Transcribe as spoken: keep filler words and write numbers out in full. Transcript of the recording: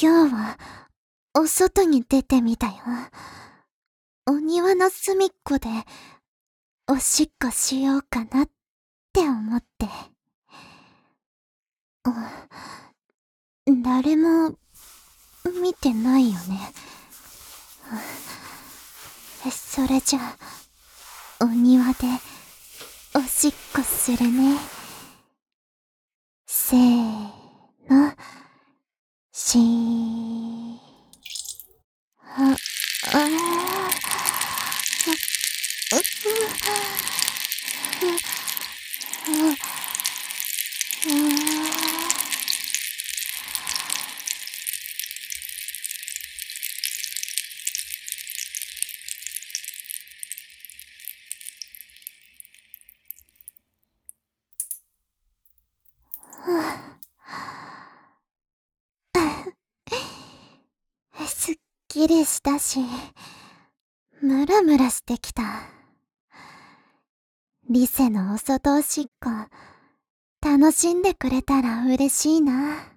今日は、お外に出てみたよ。お庭の隅っこで、おしっこしようかなって思って。誰も、見てないよね。それじゃあ、お庭で、おしっこするね。せーの、しー。あ、あすっきりしたし、ムラムラしてきた。リセのお外おしっこ、楽しんでくれたら嬉しいな。